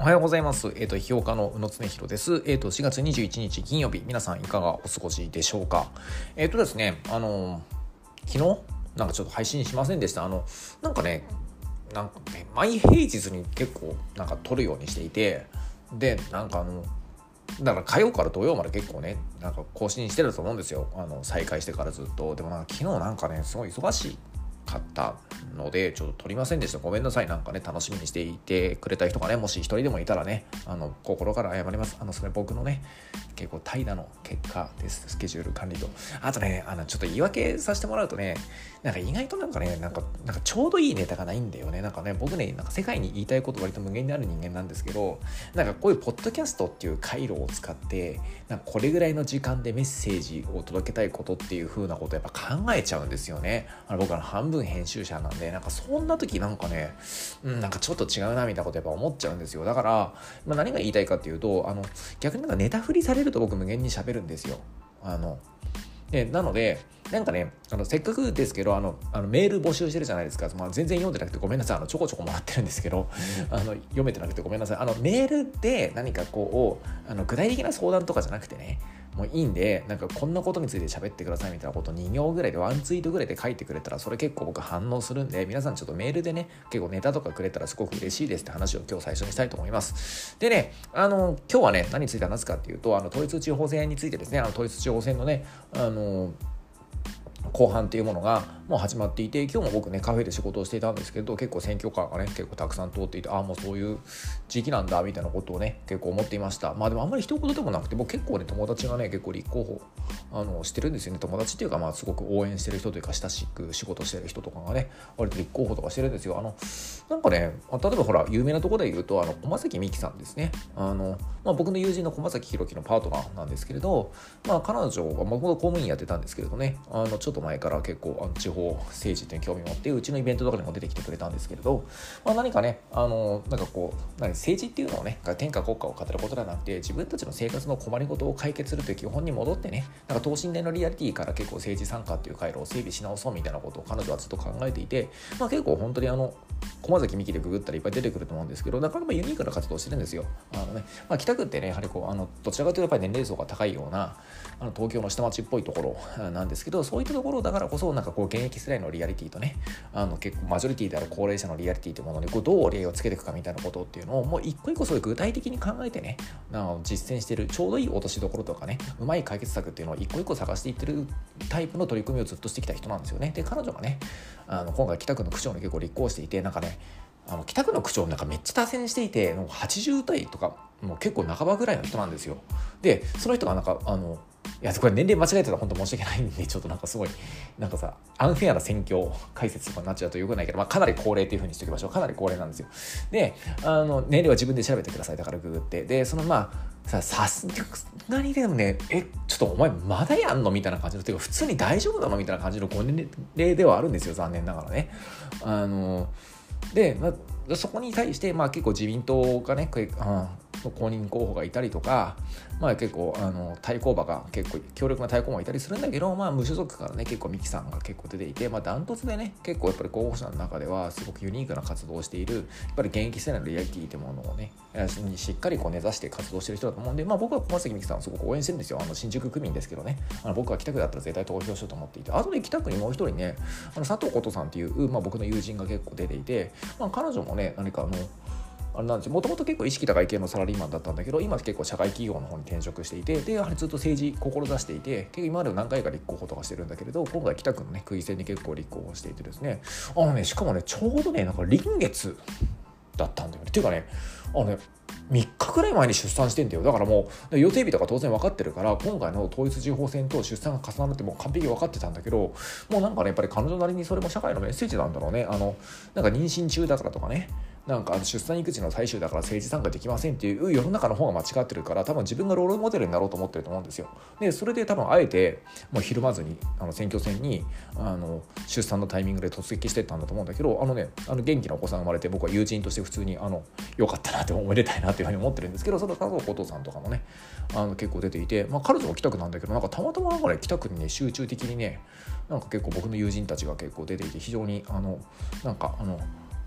おはようございます。批評家の宇野恒弘です。4月21日金曜日、皆さんいかがお過ごしでしょうか。ですね、昨日なんかちょっと配信しませんでした。なんかね、毎平日に結構撮るようにしていて、で、だから火曜から土曜まで結構ね、更新してると思うんですよ。再開してからずっと。でも昨日すごい忙しかったのでちょっと撮りませんでした。ごめんなさい。楽しみにしていてくれた人がね、もし一人でもいたらね、心から謝ります。それ僕のね、結構怠惰の結果です。スケジュール管理と。あとね、ちょっと言い訳させてもらうとね、意外とちょうどいいネタがないんだよね。僕ね、世界に言いたいこと割と無限にある人間なんですけど、こういうポッドキャストっていう回路を使って、これぐらいの時間でメッセージを届けたいことっていう風なことをやっぱ考えちゃうんですよね。僕は半分編集者なんで、そんな時ちょっと違うなみたいなことやっぱ思っちゃうんですよ。だから、何が言いたいかっていうと、逆にネタ振りされると僕無限に喋るんですよ。なのでせっかくですけどメール募集してるじゃないですか。全然読んでなくてごめんなさい。ちょこちょこもらってるんですけど読めてなくてごめんなさい。メールで何か具体的な相談とかじゃなくてね、もういいんでこんなことについて喋ってくださいみたいなことを2行ぐらいで1ツイートぐらいで書いてくれたら、それ結構僕反応するんで、皆さんちょっとメールでね結構ネタとかくれたらすごく嬉しいですって話を今日最初にしたいと思います。でね、今日はね何について話すかっていうと、統一地方選についてですね。統一地方選のね後半っていうものがもう始まっていて、今日も僕ねカフェで仕事をしていたんですけど、結構選挙カーがね結構たくさん通っていて、もうそういう時期なんだみたいなことをね結構思っていました。でもあんまり一言でもなくて、僕結構ね友達がね結構立候補してるんですよね。友達っていうかすごく応援してる人というか親しく仕事してる人とかがね割と立候補とかしてるんですよ。例えばほら有名なところで言うと駒崎美紀さんですね。僕の友人の駒崎弘樹のパートナーなんですけれど、彼女が公務員やってたんですけれどね、ちょっと前から結構地方政治って興味を持ってうちのイベントとかにも出てきてくれたんですけれど、何かね政治っていうのをね天下国家を語ることではなくて、自分たちの生活の困りごとを解決するという基本に戻ってね、等身大のリアリティから結構政治参加っていう回路を整備し直そうみたいなことを彼女はずっと考えていて、結構本当に駒崎美紀でググったらいっぱい出てくると思うんですけど、なかなかユニークな活動をしてるんですよ。北区ってねやはりどちらかというとやっぱり年齢層が高いような東京の下町っぽいところなんですけど、そういったところだからこそ現役世代のリアリティとね結構マジョリティである高齢者のリアリティというものにどう例をつけていくかみたいなことっていうのをもう一個一個そういう具体的に考えてね実践している、ちょうどいい落としどころとかねうまい解決策っていうのを一個一個探していってるタイプの取り組みをずっとしてきた人なんですよね。で彼女がね今回北区の区長に結構立候補していて、北区の区長めっちゃ多選していて80代とかもう結構半ばぐらいの人なんですよ。でその人がいやこれ年齢間違えてたら本当申し訳ないんで、ちょっとすごいアンフェアな選挙解説とかになっちゃうとよくないけど、かなり高齢っていう風にしておきましょう。かなり高齢なんですよ。で年齢は自分で調べてください。だからググって、でさすがにでもねちょっとお前まだやんのみたいな感じの、ていうか普通に大丈夫なのみたいな感じのご年齢ではあるんですよ、残念ながらね。で、そこに対して結構自民党がね公認候補がいたりとか、結構対抗馬が結構強力な対抗馬がいたりするんだけど、無所属からね結構美紀さんが結構出ていて、ダントツでね結構やっぱり候補者の中ではすごくユニークな活動をしている、やっぱり現役世代のリアリティというものをねしっかり根ざして活動している人だと思うんで、僕は駒崎美紀さんをすごく応援してるんですよ。新宿区民ですけどね、僕は北区だったら絶対投票しようと思っていて、あとで北区にもう一人ね佐藤琴さんっていう、僕の友人が結構出ていて、彼女もねあれなんですよ、もともと結構意識高い系のサラリーマンだったんだけど、今結構社会企業の方に転職していて、でやはりずっと政治志していて、結構今までも何回か立候補とかしてるんだけれど、今回北区のね区議選に結構立候補していてですね、しかもねちょうどね臨月だったんだよね。っていうかね3日くらい前に出産してんだよ。だからもう予定日とか当然分かってるから、今回の統一地方選と出産が重なってもう完璧分かってたんだけど、もうやっぱり彼女なりにそれも社会のメッセージなんだろうね。妊娠中だからとかね、出産育児の最終だから政治参加できませんっていう世の中の方が間違ってるから、多分自分がロールモデルになろうと思ってると思うんですよ。でそれで多分あえてもうひるまずに選挙戦に出産のタイミングで突撃してったんだと思うんだけど、元気なお子さん生まれて、僕は友人として普通に良かったなっておめでたいなっていうふうに思ってるんですけど、その佐藤琴さんとかもね結構出ていて、彼女も北区なんだけど、たまたま北区にね集中的にね結構僕の友人たちが結構出ていて、非常に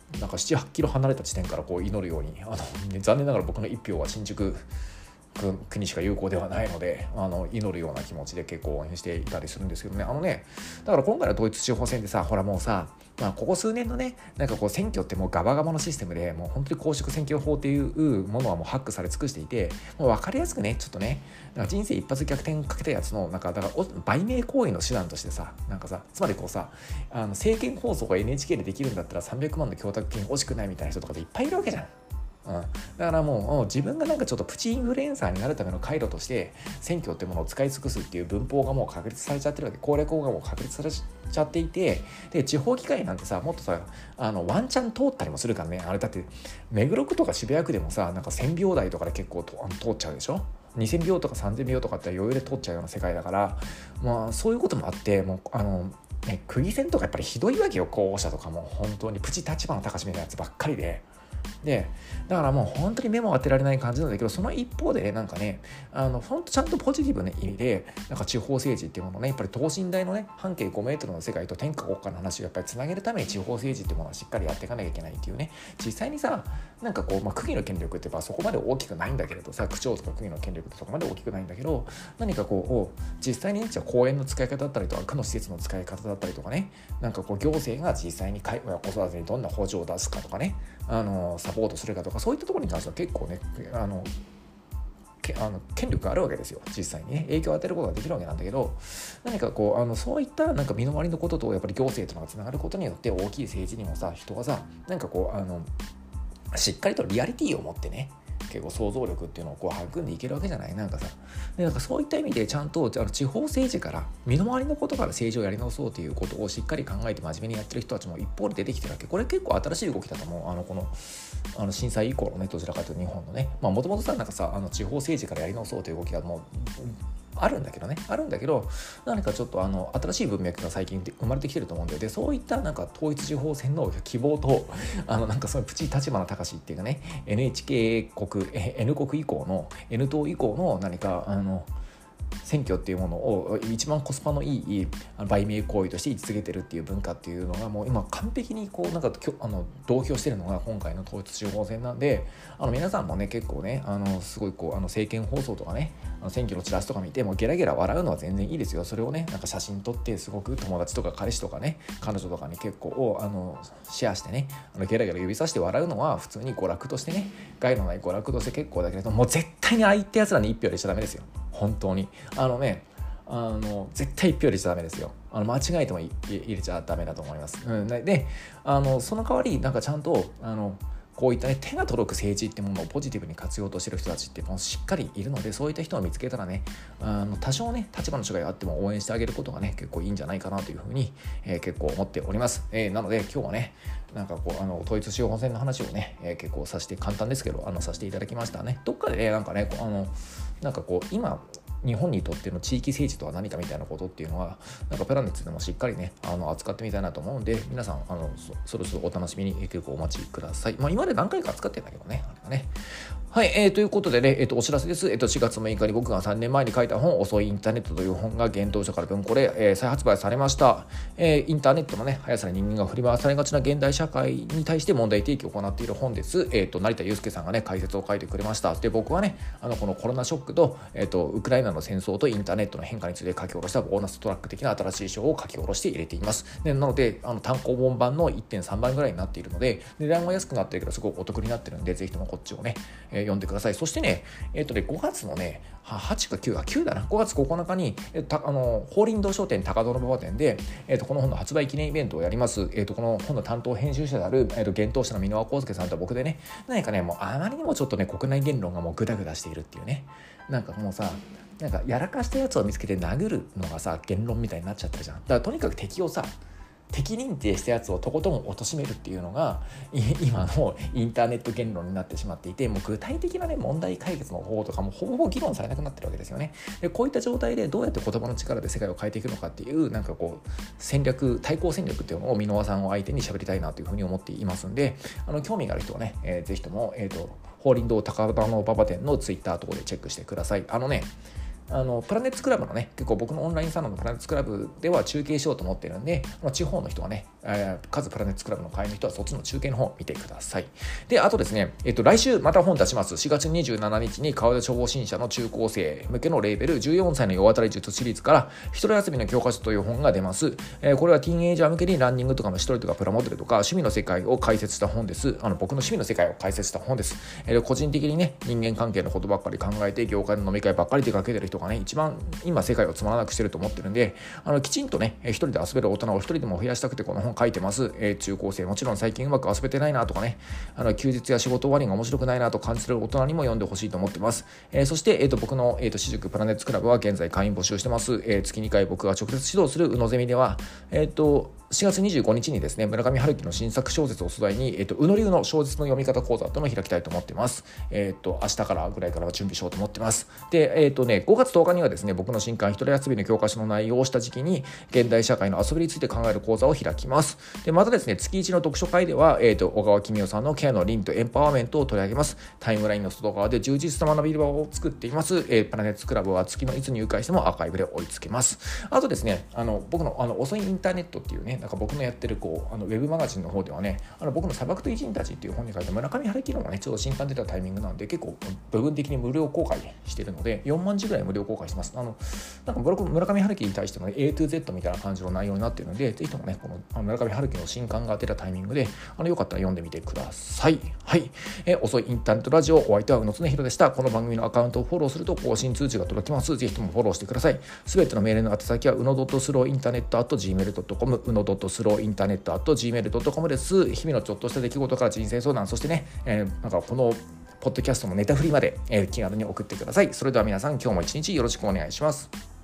なんか7、8キロ離れた地点からこう祈るように残念ながら僕の1票は新宿区にしか有効ではないので祈るような気持ちで結構応援していたりするんですけどね。だから今回の統一地方選でさ、ほらもうさ、ここ数年のねなんかこう選挙ってもうガバガバのシステムで、もう本当に公職選挙法っていうものはもうハックされ尽くしていて、もう分かりやすくねちょっとねなんか人生一発逆転かけたやつのなんかだから売名行為の手段としてさ、なんかさつまりこうさ政見放送が NHK でできるんだったら300万の供託金欲しくないみたいな人とかでいっぱいいるわけじゃん。だからもう自分がなんかちょっとプチインフルエンサーになるための回路として選挙ってものを使い尽くすっていう文法がもう確立されちゃってるわけ、攻略法がもう確立されちゃっていて、で地方議会なんてさもっとさワンチャン通ったりもするからね。あれだって目黒区とか渋谷区でもさなんか1000票台とかで結構通っちゃうでしょ。2000票とか3000票とかって余裕で通っちゃうような世界だから、そういうこともあってもう区議選とかやっぱりひどいわけよ。候補者とかも本当にプチ立花隆みたいなやつばっかりで。だからもう本当に目も当てられない感じなんだけど、その一方でねなんかね本当ちゃんとポジティブな意味でなんか地方政治っていうものね、やっぱり等身大のね半径5メートルの世界と天下国家の話をやっぱりつなげるために地方政治っていうものはしっかりやっていかなきゃいけないっていうね。実際にさなんかこう、区議の権力ってそこまで大きくないんだけれどさ、区長とか区議の権力ってそこまで大きくないんだけど、何かこう実際にじゃあ公園の使い方だったりとか区の施設の使い方だったりとかね、なんかこう行政が実際に子育てにどんな補助を出すかとかねサポートするかとか、そういったところに関しては結構ね権力があるわけですよ。実際にね影響を与えることができるわけなんだけど、何かこうそういったなんか身の回りのこととやっぱり行政とのがつながることによって大きい政治にもさ人がさなんかこうしっかりとリアリティを持ってね結構想像力っていうのをこう育んでいけるわけじゃない。なんかそういった意味でちゃんと地方政治から身の回りのことから政治をやり直そうということをしっかり考えて真面目にやってる人たちも一方で出てきてるわけ。これ結構新しい動きだと思う。この震災以降のねどちらかというと日本のねもともとさなんかさ地方政治からやり直そうという動きがもうあるんだけど何かちょっと新しい文脈が最近生まれてきてると思うんで、そういったなんか統一地方選の希望となんかそのプチ立花隆っていうかね NHK 国 N 国以降の N 党以降の何か選挙っていうものを一番コスパのいい売名行為として位置づけてるっていう文化っていうのがもう今完璧にこうなんか同居してるのが今回の統一地方選なんで、皆さんもね結構ねすごいこう政見放送とかね選挙のチラシとか見てもゲラゲラ笑うのは全然いいですよ。それをねなんか写真撮ってすごく友達とか彼氏とかね彼女とかに結構シェアしてねゲラゲラ指さして笑うのは普通に娯楽としてね害のない娯楽として結構だけれども、う絶対にああいったやつらに一票入れちゃダメですよ。本当に絶対一票入れちゃダメですよ。間違えても入れちゃダメだと思います。でその代わりなんかちゃんとこういったね手が届く政治ってものをポジティブに活用としてる人たちってもうしっかりいるので、そういった人を見つけたらね多少ね立場の違いがあっても応援してあげることがね結構いいんじゃないかなというふうに、結構思っております。なので今日はねなんかこう統一地方選の話をね、結構簡単ですけどさせていただきましたね。どっかでねなんかねなんかこう今日本にとっての地域政治とは何かみたいなことっていうのはなんかプラネッツでもしっかりね扱ってみたいなと思うんで、皆さんそろそろお楽しみに結構お待ちください。今まで何回か扱ってるんだけどねあれがね。はい、ということでね、お知らせです。4月6日に僕が3年前に書いた本、遅いインターネットという本が幻冬舎から文庫で、再発売されました。インターネットのね、速さに人間が振り回されがちな現代社会に対して問題提起を行っている本です。成田悠介さんがね、解説を書いてくれました。で、僕はね、このコロナショックと、ウクライナの戦争とインターネットの変化について書き下ろしたボーナストラック的な新しい章を書き下ろして入れています。でなので、単行本版の 1.3 倍ぐらいになっているので、値段は安くなってるけど、すごくお得になってるんで、ぜひともこっちをね、読んでください。そしてね、5月のね、8か9だな、5月9日に、法輪堂書店高殿馬場店で、この本の発売記念イベントをやります。この本の担当編集者である、幻冬舎の箕輪康介さんと僕でね、何かね、もうあまりにもちょっとね、国内言論がもうグダグダしているっていうね、なんかもうさ、なんかやらかしたやつを見つけて殴るのがさ、言論みたいになっちゃってるじゃん。だからとにかく敵認定したやつをとことん貶めるっていうのが今のインターネット言論になってしまっていて、もう具体的なね問題解決の方法とかもほぼ議論されなくなってるわけですよね。でこういった状態でどうやって言葉の力で世界を変えていくのかっていうなんかこう対抗戦略っていうのを箕輪さんを相手に喋りたいなというふうに思っていますんで、興味がある人はね、ぜひとも法輪堂高田の馬場店のツイッターとかでチェックしてください。プラネッツクラブのね結構僕のオンラインサロンのプラネッツクラブでは中継しようと思ってるんで、地方の人はねカズプラネッツクラブの会員の人はそっちの中継の方を見てください。で、あとですね、来週また本出します。4月27日に川田初心者の中高生向けのレーベル14歳の世渡り術シリーズから一人遊びの教科書という本が出ます。これはティーンエイジャー向けにランニングとかの一人とかプラモデルとか趣味の世界を解説した本です。僕の趣味の世界を解説した本です。個人的にね、人間関係のことばっかり考えて業界の飲み会ばっかり出かけてる人がね、一番今世界をつまらなくしてると思ってるんで、きちんとね、一人で遊べる大人を一人でも増やしたくてこの本書いてます。中高生、もちろん最近うまく遊べてないなとかね、休日や仕事終わりが面白くないなと感じてる大人にも読んでほしいと思ってます。そして、僕の、私塾プラネッツクラブは現在会員募集してます。月2回僕が直接指導する宇野ゼミでは、4月25日にですね、村上春樹の新作小説を素材に、宇野流の小説の読み方講座というのを開きたいと思ってます。明日からぐらいから準備しようと思ってます。で、5月10日にはですね、僕の新刊一人遊びの教科書の内容をした時期に、現代社会の遊びについて考える講座を開きます。で、またですね、月1の読書会では、小川公代さんのケアの倫とエンパワーメントを取り上げます。タイムラインの外側で充実した学び場を作っています。プラネッツクラブは月のいつ入会してもアーカイブで追いつけます。あとですね、僕の遅いインターネットっていうね、なんか僕のやってるウェブマガジンの方ではね、僕の砂漠と偉人たちっていう本に書いて村上春樹のがね、ちょうど新刊出たタイミングなんで、結構部分的に無料公開してるので、4万字ぐらい無料公開してます。なんか村上春樹に対しての A to Z みたいな感じの内容になっているので、ぜひともね、この村上春樹の新刊が出たタイミングで、よかったら読んでみてください。はい。遅いインターネットラジオ、お相手は宇野恒弘でした。この番組のアカウントをフォローすると更新通知が届きます。ぜひともフォローしてください。すべてのメールの宛先はうの.slowinternet@gmail.com、うの.slowinternet@gmail.com です。日々のちょっとした出来事から人生相談、そしてね、なんかこのポッドキャストのネタ振りまで、気軽に送ってください。それでは皆さん、今日も一日よろしくお願いします。